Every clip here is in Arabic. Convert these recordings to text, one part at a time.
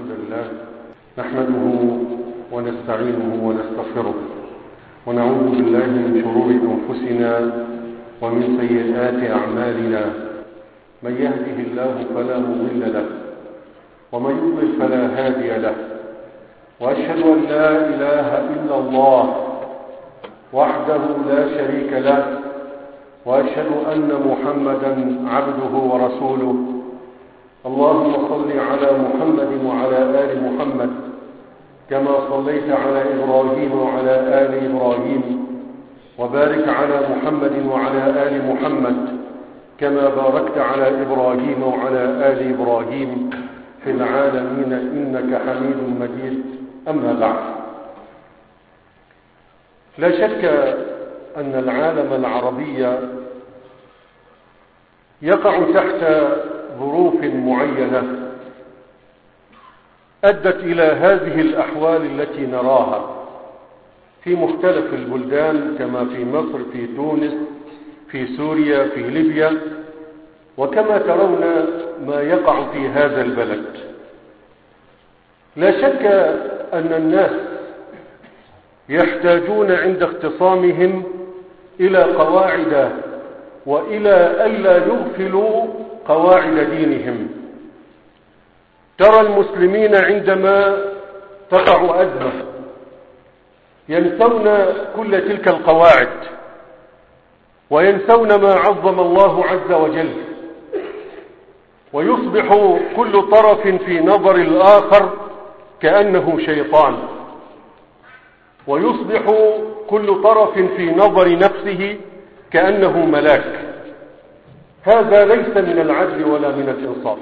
الحمد لله نحمده ونستعينه ونستغفره ونعوذ بالله من شرور أنفسنا ومن سيئات أعمالنا. من يهده الله فلا مضل له ومن يضلل فلا هادي له، وأشهد أن لا إله إلا الله وحده لا شريك له، وأشهد أن محمدا عبده ورسوله. اللهم صل على محمد وعلى آل محمد كما صليت على إبراهيم وعلى آل إبراهيم، وبارك على محمد وعلى آل محمد كما باركت على إبراهيم وعلى آل إبراهيم في العالمين إنك حميد مجيد. أما بعد، لا شك أن العالم العربي يقع تحت ظروف معينة أدت إلى هذه الأحوال التي نراها في مختلف البلدان، كما في مصر، في تونس، في سوريا، في ليبيا، وكما ترون ما يقع في هذا البلد. لا شك أن الناس يحتاجون عند اختصامهم إلى قواعد وإلى ألا يغفلوا قواعد دينهم. ترى المسلمين عندما تقع أزمة ينسون كل تلك القواعد وينسون ما عظم الله عز وجل، ويصبح كل طرف في نظر الآخر كأنه شيطان، ويصبح كل طرف في نظر نفسه كأنه ملاك. هذا ليس من العدل ولا من الإنصاف،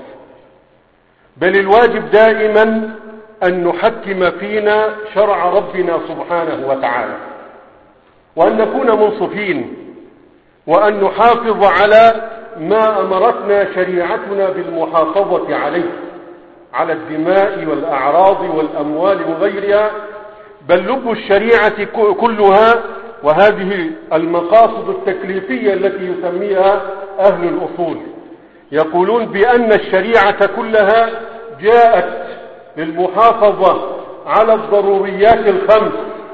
بل الواجب دائما أن نحكم فينا شرع ربنا سبحانه وتعالى، وأن نكون منصفين، وأن نحافظ على ما أمرتنا شريعتنا بالمحافظة عليه، على الدماء والأعراض والأموال وغيرها. بل لب الشريعة كلها، وهذه المقاصد التكليفية التي يسميها أهل الأصول، يقولون بأن الشريعة كلها جاءت للمحافظة على الضروريات الخمس.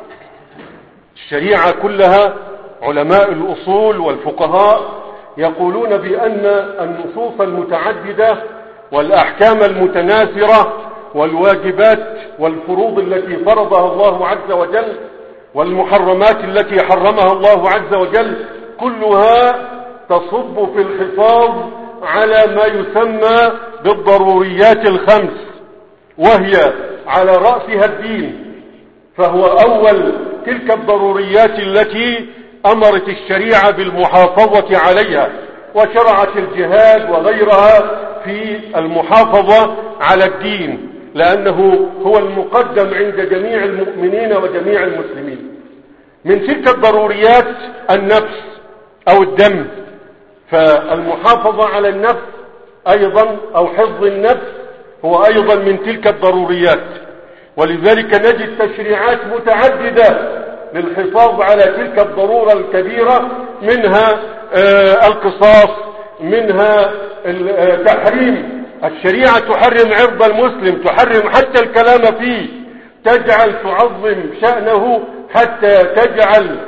الشريعة كلها، علماء الأصول والفقهاء يقولون بأن النصوص المتعددة والأحكام المتناثرة والواجبات والفروض التي فرضها الله عز وجل والمحرمات التي حرمها الله عز وجل كلها تصب في الحفاظ على ما يسمى بالضروريات الخمس، وهي على رأسها الدين، فهو أول تلك الضروريات التي أمرت الشريعة بالمحافظة عليها، وشرعت الجهاد وغيرها في المحافظة على الدين، لأنه هو المقدم عند جميع المؤمنين وجميع المسلمين. من تلك الضروريات النفس أو الدم، فالمحافظة على النفس أيضا أو حفظ النفس هو أيضا من تلك الضروريات. ولذلك نجد تشريعات متعددة للحفاظ على تلك الضرورة الكبيرة، منها القصاص، منها تحريم. الشريعة تحرم عرض المسلم، تحرم حتى الكلام فيه، تعظم شأنه حتى تجعل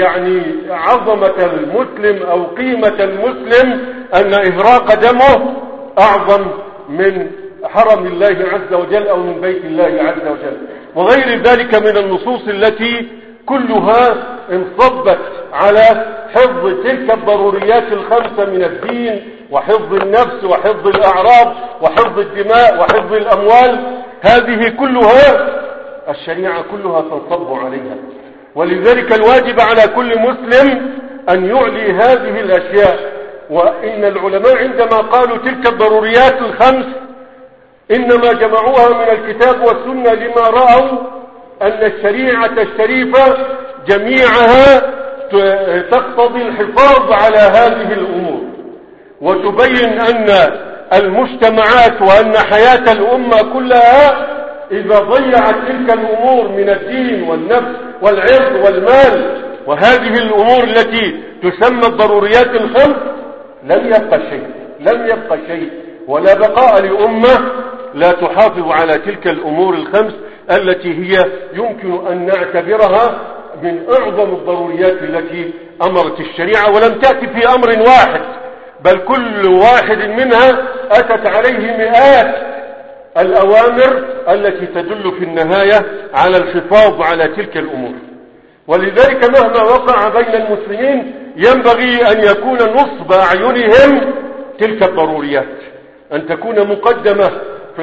عظمة المسلم أو قيمة المسلم أن إهراق دمه أعظم من حرم الله عز وجل أو من بيت الله عز وجل، وغير ذلك من النصوص التي كلها انصبت على حفظ تلك الضروريات الخمسة من الدين، وحفظ النفس، وحفظ الأعراض، وحفظ الدماء، وحفظ الأموال. هذه كلها الشريعة كلها تنصب عليها، ولذلك الواجب على كل مسلم أن يعلي هذه الأشياء. وإن العلماء عندما قالوا تلك الضروريات الخمس إنما جمعوها من الكتاب والسنة، لما رأوا أن الشريعة الشريفة جميعها تقتضي الحفاظ على هذه الأمور، وتبين أن المجتمعات وأن حياة الأمة كلها إذا ضيعت تلك الأمور من الدين والنفس والعرض والمال وهذه الأمور التي تسمى الضروريات الخمس، لم يبقى شيء، ولا بقاء لأمة لا تحافظ على تلك الأمور الخمس التي هي يمكن أن نعتبرها من أعظم الضروريات التي أمرت الشريعة، ولم تأتي في أمر واحد، بل كل واحد منها أتت عليه مئات الأوامر التي تدل في النهاية على الحفاظ على تلك الأمور. ولذلك مهما وقع بين المسلمين ينبغي أن يكون نصب أعينهم تلك الضروريات، أن تكون مقدمة في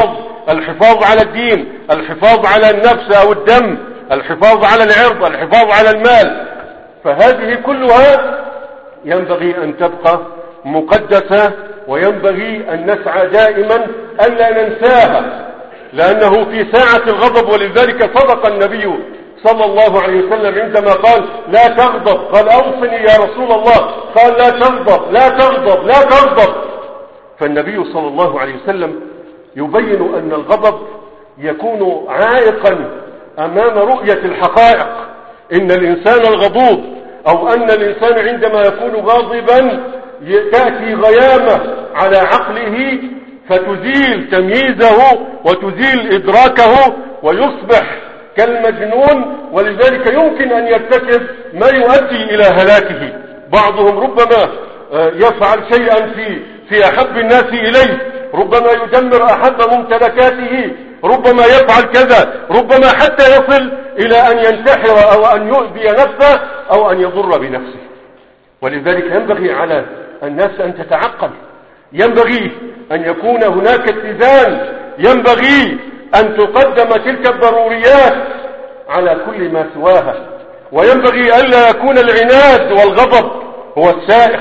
الحفاظ على الدين، الحفاظ على النفس أو الدم، الحفاظ على العرض، الحفاظ على المال. فهذه كلها ينبغي أن تبقى مقدسة، وينبغي أن نسعى دائما ألا ننساها، لأنه في ساعة الغضب. ولذلك صدق النبي صلى الله عليه وسلم عندما قال لا تغضب، قال أوصني يا رسول الله، قال لا تغضب لا تغضب لا تغضب. فالنبي صلى الله عليه وسلم يبين أن الغضب يكون عائقا أمام رؤية الحقائق. إن الإنسان الغضوب أو أن الإنسان عندما يكون غاضبا تأتي غيامة على عقله فتزيل تمييزه وتزيل إدراكه ويصبح كالمجنون، ولذلك يمكن أن يرتكب ما يؤدي إلى هلاكه. بعضهم ربما يفعل شيئا في أحب الناس إليه، ربما يدمر أحب ممتلكاته، ربما يفعل كذا، ربما حتى يصل إلى أن ينتحر أو أن يؤذي نفسه أو أن يضر بنفسه. ولذلك ينبغي على الناس أن تتعقل، ينبغي أن يكون هناك اتزان، ينبغي أن تقدم تلك الضروريات على كل ما سواها، وينبغي ألا يكون العناد والغضب هو السائق،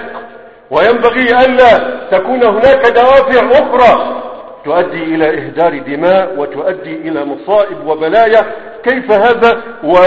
وينبغي ألا تكون هناك دوافع أخرى تؤدي إلى إهدار دماء وتؤدي إلى مصائب وبلايا. كيف هذا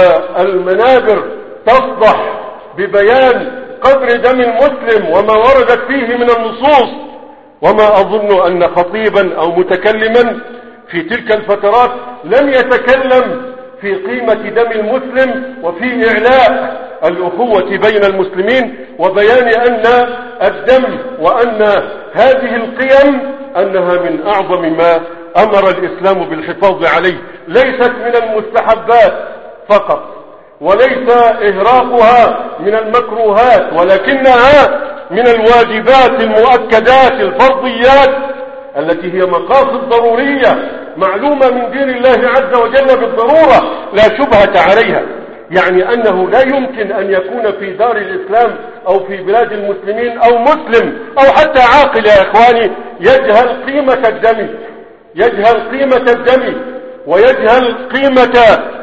والمنابر تصدح ببيان قدر دم المسلم وما وردت فيه من النصوص؟ وما أظن أن خطيبا أو متكلما في تلك الفترات لم يتكلم في قيمة دم المسلم وفي إعلاء الأخوة بين المسلمين وبيان أن الدم وأن هذه القيم أنها من أعظم ما أمر الإسلام بالحفاظ عليه، ليست من المستحبات فقط، وليس إهراقها من المكروهات، ولكنها من الواجبات المؤكدات الفرضيات التي هي مقاصد ضرورية معلومة من دين الله عز وجل بالضرورة لا شبهة عليها. يعني أنه لا يمكن أن يكون في دار الإسلام أو في بلاد المسلمين أو مسلم أو حتى عاقل يا إخواني يجهل قيمة الدم، يجهل قيمة الدم ويجهل قيمة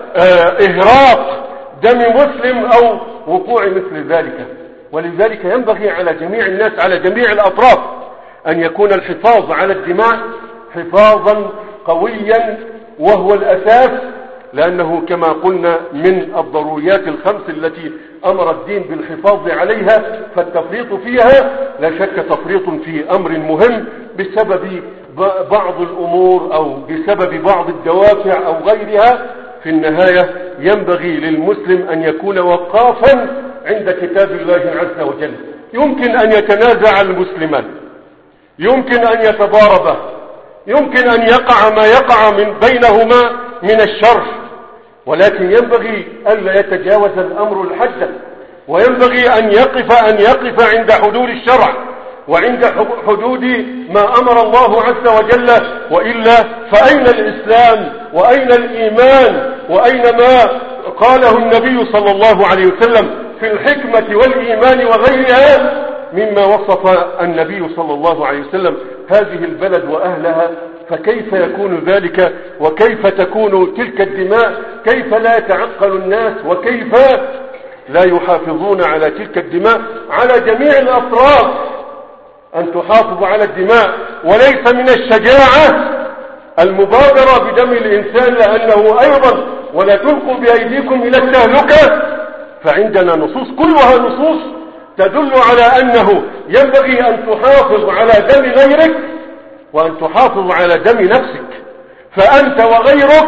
إهراق دم مسلم أو وقوع مثل ذلك. ولذلك ينبغي على جميع الناس على جميع الأطراف أن يكون الحفاظ على الدماء حفاظا قويا، وهو الأساس، لأنه كما قلنا من الضروريات الخمس التي أمر الدين بالحفاظ عليها، فالتفريط فيها لا شك تفريط في أمر مهم بسبب بعض الأمور أو بسبب بعض الدوافع أو غيرها. في النهاية ينبغي للمسلم أن يكون وقافا عند كتاب الله عز وجل. يمكن أن يتنازع المسلمان، يمكن أن يتضاربا، يمكن أن يقع ما يقع من بينهما من الشر، ولكن ينبغي ألا يتجاوز الأمر الحد، وينبغي أن يقف عند حدود الشرع وعند حدود ما أمر الله عز وجل، وإلا فأين الإسلام وأين الإيمان وأين ما قاله النبي صلى الله عليه وسلم في الحكمة والإيمان وغيرها مما وصف النبي صلى الله عليه وسلم هذه البلد وأهلها؟ فكيف يكون ذلك؟ وكيف تكون تلك الدماء؟ كيف لا يتعقل الناس؟ وكيف لا يحافظون على تلك الدماء؟ على جميع الأطراف أن تحافظ على الدماء، وليس من الشجاعة المبادرة بدم الإنسان، لأنه أيضا ولا تلقوا بأيديكم إلى التهلكة. فعندنا نصوص كلها نصوص تدل على أنه ينبغي أن تحافظ على دم غيرك وأن تحافظ على دم نفسك، فأنت وغيرك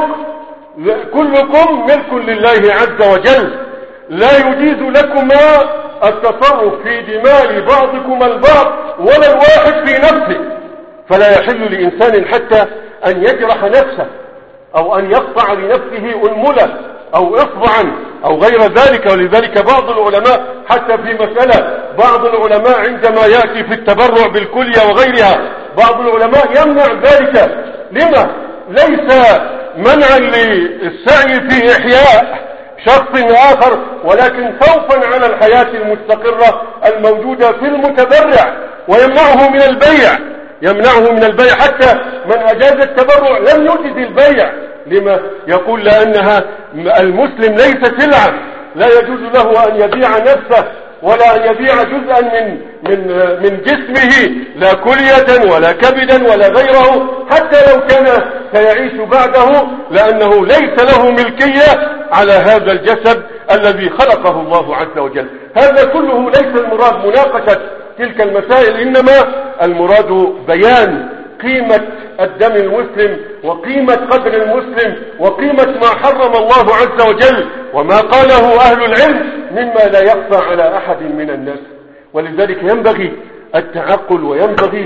كلكم ملك لله عز وجل، لا يجيز لكما التصرف في دماء بعضكما البعض ولا الواحد في نفسه. فلا يحل لإنسان حتى أن يجرح نفسه أو أن يقطع لنفسه أنملة أو إصبعا أو غير ذلك. ولذلك بعض العلماء حتى في مسألة بعض العلماء عندما يأتي في التبرع بالكلية وغيرها بعض العلماء يمنع ذلك. لما؟ ليس منعا للسعي في إحياء شخص آخر، ولكن خوفا على الحياة المستقرة الموجودة في المتبرع، ويمنعه من البيع، يمنعه من البيع. حتى من أجاز التبرع لم يجد البيع. لما؟ يقول لأنها المسلم ليس سلعة، لا يجوز له أن يبيع نفسه ولا أن يبيع جزءا من جسمه، لا كلية ولا كبدا ولا غيره، حتى لو كان سيعيش بعده، لأنه ليس له ملكية على هذا الجسد الذي خلقه الله عز وجل. هذا كله ليس المراد مناقشة تلك المسائل، إنما المراد بيان قيمة الدم المسلم وقيمة قدر المسلم وقيمة ما حرم الله عز وجل وما قاله أهل العلم مما لا يخفى على أحد من الناس. ولذلك ينبغي التعقل وينبغي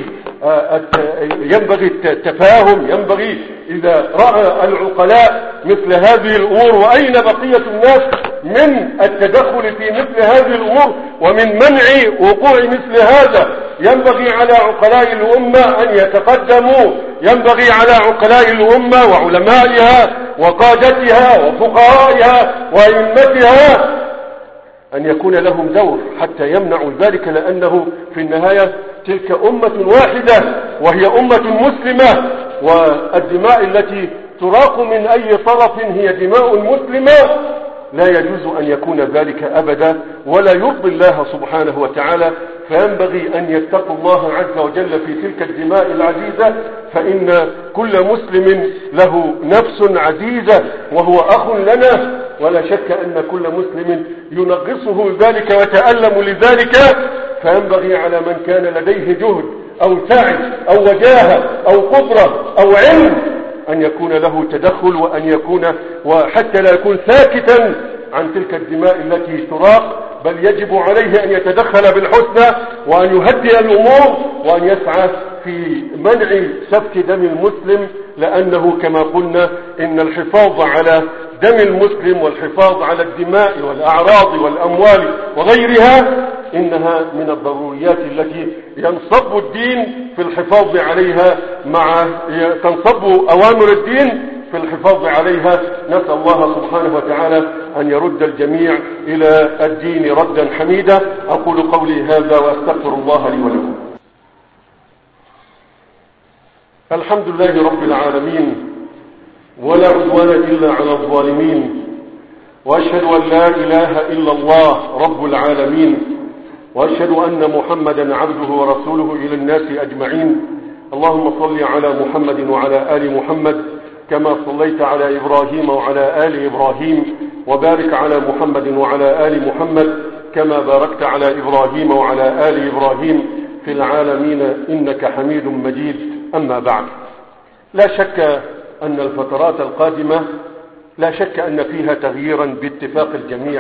التفاهم. ينبغي إذا رأى العقلاء مثل هذه الأمور، وأين بقية الناس من التدخل في مثل هذه الأمور ومن منع وقوع مثل هذا؟ ينبغي على عقلاء الأمة أن يتقدموا، ينبغي على عقلاء الأمة وعلمائها وقادتها وفقهائها وأئمتها أن يكون لهم دور حتى يمنعوا ذلك، لأنه في النهاية تلك أمة واحدة وهي أمة مسلمة، والدماء التي تراق من أي طرف هي دماء مسلمة، لا يجوز أن يكون ذلك أبدا ولا يرضي الله سبحانه وتعالى. فينبغي أن يتقوا الله عز وجل في تلك الدماء العزيزة، فإن كل مسلم له نفس عزيزة وهو أخ لنا، ولا شك أن كل مسلم ينغصه ذلك ويتألم لذلك. فينبغي على من كان لديه جهد أو سعي أو وجاهة أو قدرة أو علم أن يكون له تدخل، وحتى لا يكون ساكتا عن تلك الدماء التي تراق، بل يجب عليه أن يتدخل بالحسنى وأن يهدئ الأمور وأن يسعى في منع سفك دم المسلم، لأنه كما قلنا إن الحفاظ على دم المسلم والحفاظ على الدماء والأعراض والأموال وغيرها إنها من الضروريات التي ينصب الدين في الحفاظ عليها، تنصب أوامر الدين في الحفاظ عليها. نسأل الله سبحانه وتعالى أن يرد الجميع إلى الدين ردا حميدا. أقول قولي هذا وأستغفر الله لي ولكم. الحمد لله رب العالمين، ولا عدوان إلا على الظالمين، وأشهد أن لا إله إلا الله رب العالمين، وأشهد أن محمدا عبده ورسوله إلى الناس أجمعين. اللهم صل على محمد وعلى آل محمد كما صليت على إبراهيم وعلى آل إبراهيم، وبارك على محمد وعلى آل محمد كما باركت على إبراهيم وعلى آل إبراهيم في العالمين إنك حميد مجيد. أما بعد، لا شك أن الفترات القادمة لا شك أن فيها تغييرا باتفاق الجميع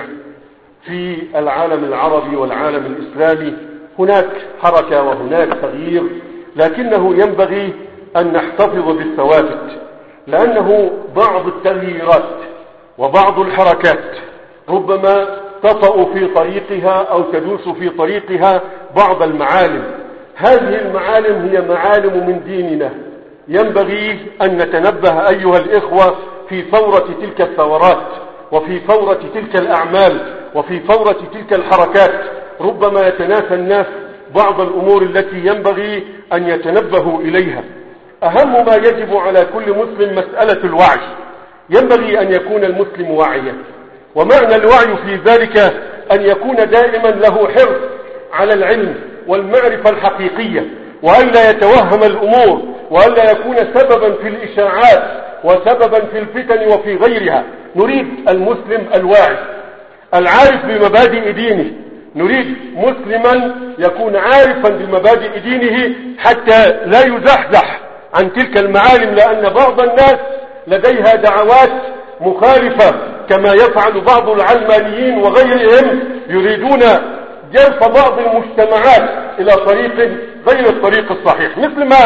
في العالم العربي والعالم الإسلامي. هناك حركة وهناك تغيير، لكنه ينبغي أن نحتفظ بالثوابت، لأنه بعض التغييرات وبعض الحركات ربما تطأ في طريقها أو تدوس في طريقها بعض المعالم. هذه المعالم هي معالم من ديننا، ينبغي أن نتنبه أيها الإخوة في فورة تلك الثورات وفي فورة تلك الأعمال وفي فورة تلك الحركات. ربما يتناسى الناس بعض الأمور التي ينبغي أن يتنبهوا إليها. أهم ما يجب على كل مسلم مسألة الوعي. ينبغي أن يكون المسلم واعيا، ومعنى الوعي في ذلك أن يكون دائما له حرص على العلم والمعرفة الحقيقية، وألا يتوهم الأمور، وألا يكون سببا في الإشاعات وسببا في الفتن وفي غيرها. نريد المسلم الواعي العارف بمبادئ دينه، نريد مسلما يكون عارفا بمبادئ دينه حتى لا يزحزح عن تلك المعالم، لأن بعض الناس لديها دعوات مخالفة كما يفعل بعض العلمانيين وغيرهم، يريدون جلب بعض المجتمعات إلى طريق غير الطريق الصحيح، مثل ما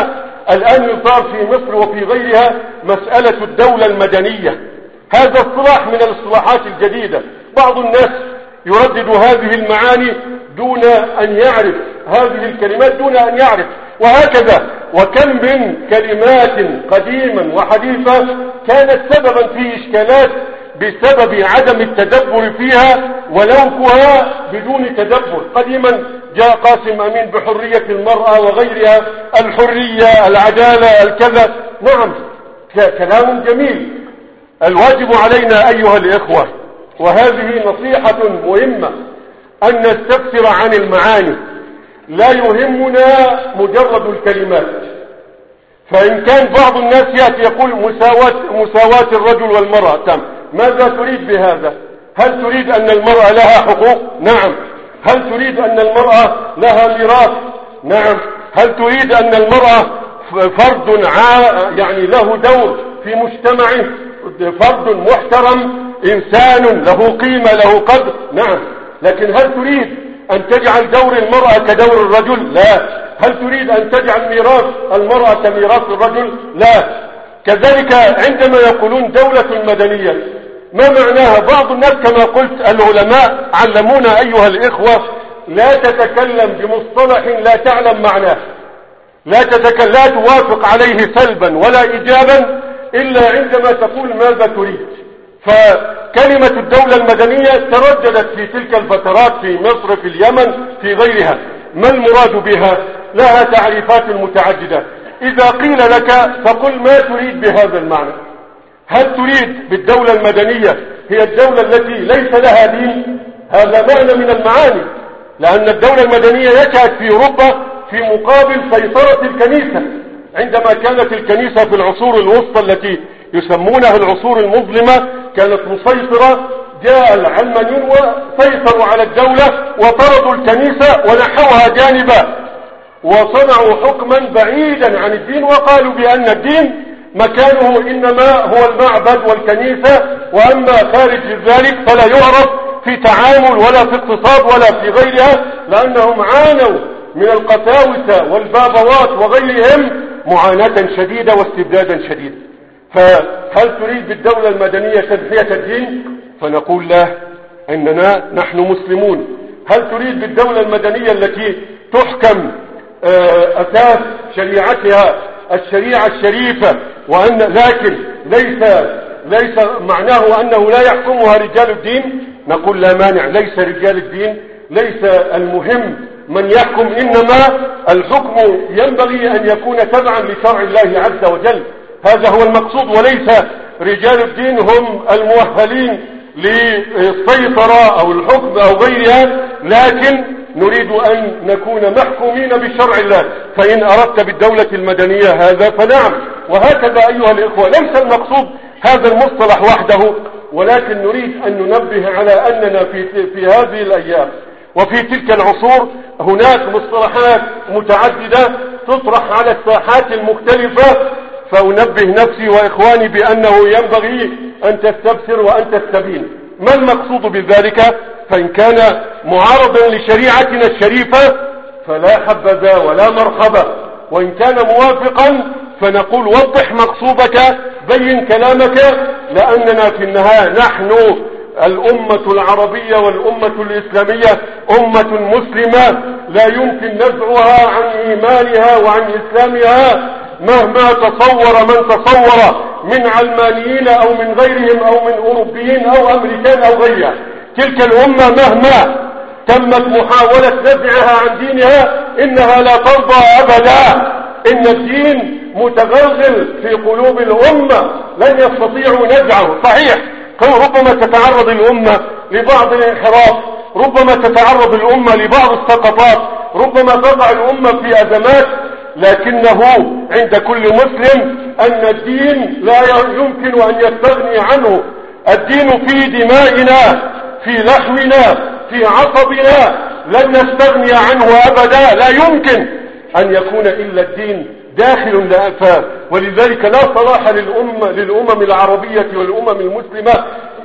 الآن يثار في مصر وفي غيرها مسألة الدولة المدنية. هذا اصطلاح من الاصطلاحات الجديدة، بعض الناس يردد هذه المعاني دون أن يعرف هذه الكلمات، دون أن يعرف، وهكذا. وكم من كلمات قديما وحديثة كانت سببا في إشكالات بسبب عدم التدبر فيها ولوكها بدون تدبر. قديما جاء قاسم أمين بحرية المرأة وغيرها، الحرية، العدالة، الكذا، نعم كلام جميل. الواجب علينا أيها الإخوة، وهذه نصيحة مهمة، أن نستفسر عن المعاني. لا يهمنا مجرد الكلمات. فإن كان بعض الناس يأتي يقول مساواة الرجل والمرأة، تم، ماذا تريد بهذا؟ هل تريد أن المرأة لها حقوق؟ نعم. هل تريد أن المرأة لها ميراث؟ نعم. هل تريد أن المرأة فرد يعني له دور في مجتمعه، فرد محترم، إنسان له قيمة، له قدر؟ نعم. لكن هل تريد أن تجعل دور المرأة كدور الرجل؟ لا. هل تريد أن تجعل ميراث المرأة كميراث الرجل؟ لا. كذلك عندما يقولون دولة مدنية، ما معناها؟ بعض الناس كما قلت العلماء علمونا أيها الإخوة، لا تتكلم بمصطلح لا تعلم معناه، لا توافق عليه سلبا ولا إيجابا إلا عندما تقول ماذا تريد. فكلمة الدولة المدنية ترددت في تلك الفترات في مصر، في اليمن، في غيرها. ما المراد بها؟ لها تعريفات متعددة. إذا قيل لك فقل ما تريد بهذا المعنى. هل تريد بالدولة المدنية هي الدولة التي ليس لها دين؟ هذا معنى من المعاني، لأن الدولة المدنية نشأت في أوروبا في مقابل سيطرة الكنيسة. عندما كانت الكنيسة في العصور الوسطى التي يسمونها العصور المظلمة كانت مسيطرة، جاء العلمانيون وسيطروا على الدولة وطردوا الكنيسة ونحوها جانبا، وصنعوا حكما بعيدا عن الدين، وقالوا بأن الدين مكانه إنما هو المعبد والكنيسة، وأما خارج ذلك فلا يعرف في تعامل ولا في اقتصاد ولا في غيرها، لأنهم عانوا من القساوسة والبابوات وغيرهم معاناة شديدة واستبدادا شديدا. فهل تريد بالدولة المدنية تنحية الدين؟ فنقول لا، إننا نحن مسلمون. هل تريد بالدولة المدنية التي تحكم أساس شريعتها الشريعة الشريفة، لكن ليس معناه أنه لا يحكمها رجال الدين؟ نقول لا مانع، ليس رجال الدين، ليس المهم من يحكم، إنما الحكم ينبغي أن يكون تبعا لشرع الله عز وجل. هذا هو المقصود، وليس رجال الدين هم المؤهلين للسيطرة أو الحكم أو غيرها، لكن نريد أن نكون محكومين بشرع الله. فإن أردت بالدولة المدنية هذا فنعم. وهكذا أيها الإخوة، ليس المقصود هذا المصطلح وحده، ولكن نريد أن ننبه على أننا في هذه الأيام وفي تلك العصور هناك مصطلحات متعددة تطرح على الساحات المختلفة. فأنبه نفسي وإخواني بأنه ينبغي أن تستبصر وأن تستبين ما المقصود بذلك. فإن كان معارضا لشريعتنا الشريفة فلا حبذا ولا مرحبا، وإن كان موافقا فنقول وضح مقصودك، بين كلامك، لأننا في النهاية نحن الأمة العربية والأمة الإسلامية أمة مسلمة لا يمكن نزعها عن إيمانها وعن إسلامها مهما تصور من تصور من علمانيين أو من غيرهم أو من أوروبيين أو أمريكان أو غيرها. تلك الأمة مهما تمت محاولة نزعها عن دينها إنها لا ترضى أبدا. إن الدين متغلغل في قلوب الأمة، لن يستطيعوا نزعه. صحيح ربما تتعرض الأمة لبعض الانحراف، ربما تتعرض الأمة لبعض السقطات، ربما تضع الأمة في أزمات، لكنه عند كل مسلم أن الدين لا يمكن أن يستغني عنه. الدين في دمائنا، في لحمنا، في عصبنا، لن نستغني عنه أبدا. لا يمكن أن يكون إلا الدين داخل لأفاه. ولذلك لا صلاح للأمم العربية والأمم المسلمة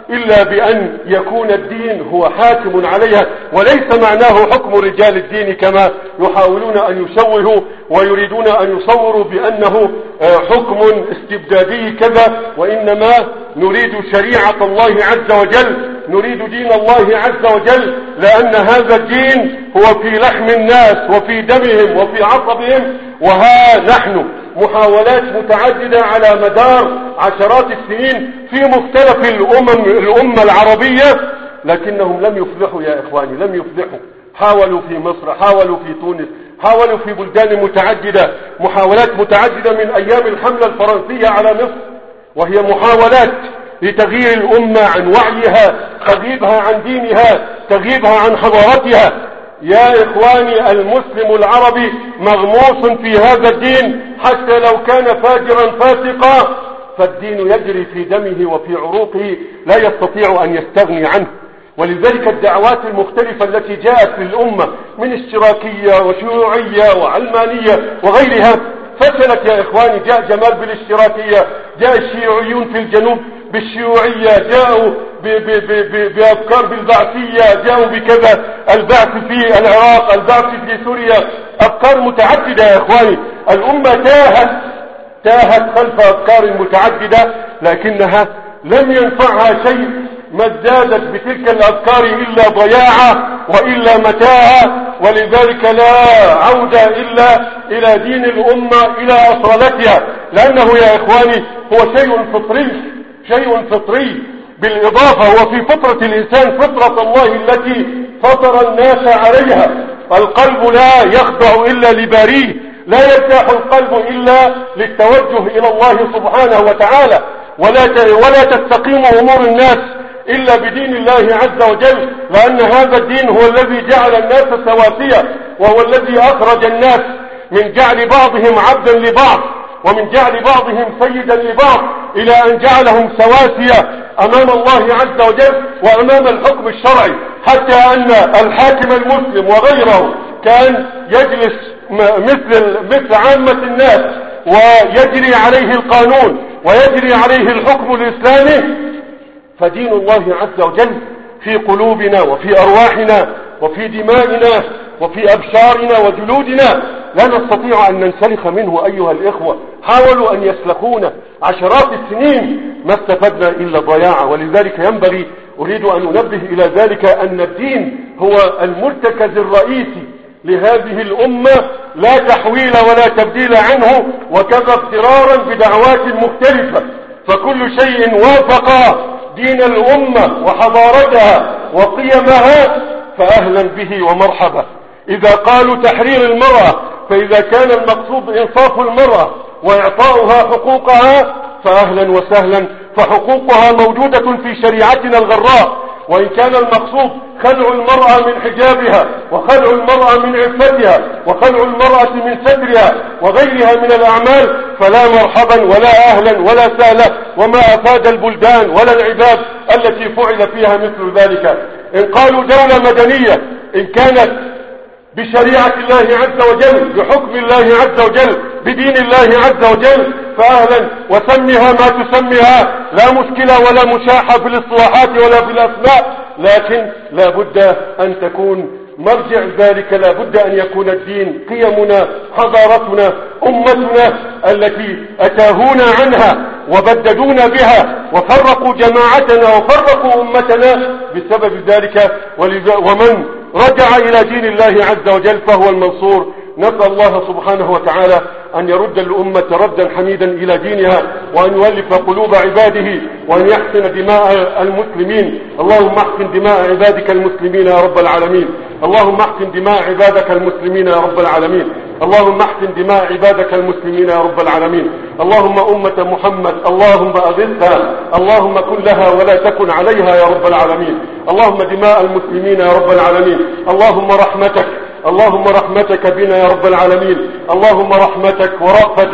إلا بأن يكون الدين هو حاكم عليها، وليس معناه حكم رجال الدين كما يحاولون أن يشوهوا ويريدون أن يصوروا بأنه حكم استبدادي كذا، وإنما نريد شريعة الله عز وجل، نريد دين الله عز وجل، لأن هذا الدين هو في لحم الناس وفي دمهم وفي عصبهم. وها نحن محاولات متعددة على مدار عشرات السنين في مختلف الأمة العربية، لكنهم لم يفلحوا يا إخواني، لم يفلحوا. حاولوا في مصر، حاولوا في تونس، حاولوا في بلدان متعددة، محاولات متعددة من أيام الحملة الفرنسية على مصر، وهي محاولات لتغيير الأمة عن وعيها، تغييبها عن دينها، تغييبها عن حضارتها. يا إخواني، المسلم العربي مغموس في هذا الدين، حتى لو كان فاجرا فاسقا فالدين يجري في دمه وفي عروقه، لا يستطيع أن يستغني عنه. ولذلك الدعوات المختلفة التي جاءت في الأمة من اشتراكية وشيوعية وعلمانية وغيرها فشلت يا إخواني. جاء جمال بالاشتراكية، جاء الشيوعيون في الجنوب بالشيوعية، جاءوا بأفكار بالبعثية، جاءوا بكذا، البعث في العراق، البعث في سوريا، أفكار متعددة يا إخواني. الأمة تاهت خلف أفكار متعددة، لكنها لم ينفعها شيء، ما ازدادت بتلك الأفكار إلا ضياعا وإلا متاعا. ولذلك لا عودة إلا إلى دين الأمة، إلى أصالتها، لأنه يا إخواني هو شيء فطري بالإضافة. وفي فطرة الإنسان فطرة الله التي فطر الناس عليها. القلب لا يخضع إلا لباريه، لا يرتاح القلب إلا للتوجه إلى الله سبحانه وتعالى، ولا تستقيم أمور الناس إلا بدين الله عز وجل، لأن هذا الدين هو الذي جعل الناس سواسية، وهو الذي أخرج الناس من جعل بعضهم عبدا لبعض، ومن جعل بعضهم سيدا لبعض، إلى أن جعلهم سواسية أمام الله عز وجل وأمام الحكم الشرعي، حتى أن الحاكم المسلم وغيره كان يجلس مثل عامة الناس، ويجري عليه القانون ويجري عليه الحكم الإسلامي. فدين الله عز وجل في قلوبنا وفي أرواحنا وفي دمائنا وفي أبشارنا وجلودنا، لا نستطيع أن ننسلخ منه أيها الإخوة. حاولوا أن يسلخونا عشرات السنين، ما استفدنا إلا ضياعا. ولذلك ينبغي، أريد أن أنبه إلى ذلك، أن الدين هو المرتكز الرئيسي لهذه الأمة، لا تحويل ولا تبديل عنه، وكذا اضطرارا بدعوات مختلفة. فكل شيء وافق دين الأمة وحضارتها وقيمها فأهلا به ومرحبا. إذا قالوا تحرير المرأة، فإذا كان المقصود إنصاف المرأة وإعطاؤها حقوقها فأهلا وسهلا، فحقوقها موجودة في شريعتنا الغراء. وإن كان المقصود خلع المرأة من حجابها، وخلع المرأة من عفتها، وخلع المرأة من سترها وغيرها من الأعمال، فلا مرحبا ولا أهلا ولا سهلا، وما أفاد البلدان ولا العباد التي فعل فيها مثل ذلك. إن قالوا دولة مدنية، إن كانت بشريعة الله عز وجل، بحكم الله عز وجل، بدين الله عز وجل، فأهلا، وسمها ما تسميها، لا مشكلة ولا مشاحة في الإصلاحات ولا في الأسماء، لكن لا بد أن تكون مرجع ذلك، لا بد أن يكون الدين قيمنا، حضارتنا، أمتنا التي أتاهونا عنها وبددونا بها وفرقوا جماعتنا وفرقوا أمتنا بسبب ذلك. ومن رجع إلى دين الله عز وجل فهو المنصور. نسأل الله سبحانه وتعالى أن يرد الأمة ردا حميدا إلى دينها، وأن يؤلف قلوب عباده، وأن يحسن دماء المسلمين. اللهم احسن دماء عبادك المسلمين يا رب العالمين. اللهم احسن دماء عبادك المسلمين يا رب العالمين. اللهم احسن دماء عبادك المسلمين يا رب العالمين. اللهم أمة محمد اللهم أغثها، اللهم كن لها ولا تكن عليها يا رب العالمين. اللهم دماء المسلمين يا رب العالمين. اللهم رحمتك بنا يا رب العالمين. اللهم رحمتك ورأفتك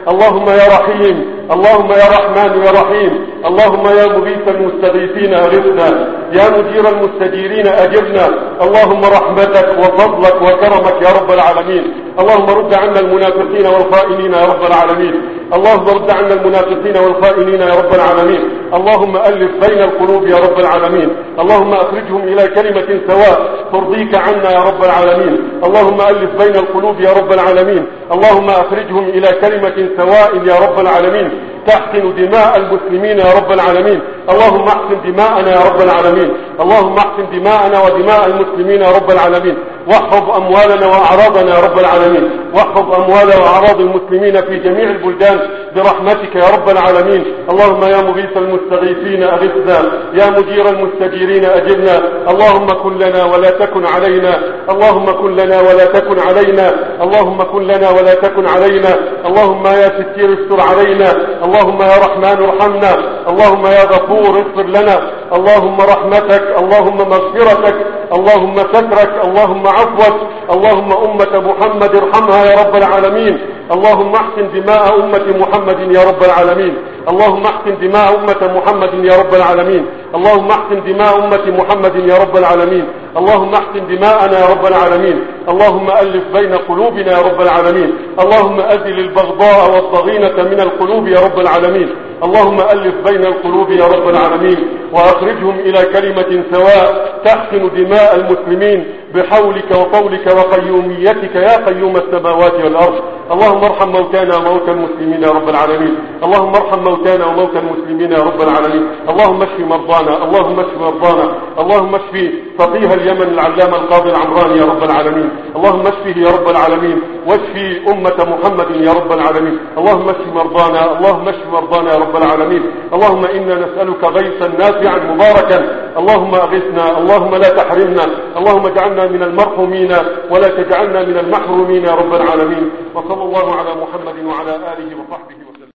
اللهم يا رحيم، اللهم يا رحمن يا رحيم، اللهم يا مغيث المستغيثين أغثنا، يا مجير المستجيرين أجرنا، اللهم رحمتك وفضلك وكرمك يا رب العالمين. اللهم رد عنا المنافقين والخائنين يا رب العالمين، اللهم رد عنا المنافقين والخائنين يا رب العالمين. اللهم ألف بين القلوب يا رب العالمين، اللهم أخرجهم إلى كلمة سواء ترضيك عنا يا رب العالمين. اللهم ألف بين القلوب يا رب العالمين، اللهم أخرجهم إلى كلمة سواء يا رب العالمين تحقن دماء المسلمين يا رب العالمين. اللهم احقن دماءنا يا رب العالمين، اللهم احقن دماءنا ودماء المسلمين يا رب العالمين، واحفظ أموالنا وأعراضنا يا رب العالمين، واحفظ أموال وأعراض المسلمين في جميع البلدان برحمتك يا رب العالمين. اللهم يا مغيث المستغيثين أغثنا، يا مجير المستجيرين أجرنا. اللهم كن لنا ولا تكن علينا، اللهم كن لنا ولا تكن علينا، اللهم كن لنا ولا تكن علينا. اللهم يا ستير استر علينا، اللهم يا رحمن ارحمنا، اللهم يا غفور اغفر لنا. اللهم رحمتك، اللهم مغفرتك، اللهم سترك، اللهم عفوك، اللهم أمة محمد ارحمها يا رب العالمين. اللهم احقن دماء أمة محمد يا رب العالمين، اللهم احقن دماء أمة محمد يا رب العالمين، اللهم احقن دماء أمة محمد يا رب العالمين، اللهم احقن دماءنا يا رب العالمين. اللهم ألف بين قلوبنا يا رب العالمين، اللهم أزل البغضاء والضغينة من القلوب يا رب العالمين. اللهم ألف بين القلوب يا رب العالمين، وأخرجهم إلى كلمة سواء تحقن دماء المسلمين بحولك وطولك وقيوميتك يا قيوم السماوات والأرض. اللهم ارحم موتانا وموتى المسلمين يا رب العالمين، اللهم ارحم موتانا وموتى المسلمين يا رب العالمين. اللهم اشف مرضانا، اللهم اشف مرضانا، اللهم اشف فقيه اليمن العلامة القاضي العمراني يا رب العالمين، اللهم اشفه يا رب العالمين، واشفي أمة محمد يا رب العالمين. اللهم اشف مرضانا، اللهم اشف مرضانا يا رب العالمين. اللهم إنا نسألك غيثا نافعا مباركا، اللهم أغثنا، اللهم لا تحرمنا، اللهم اجعلنا من المرحومين ولا تجعلنا من المحرومين يا رب العالمين. وصلى الله على محمد وعلى آله وصحبه.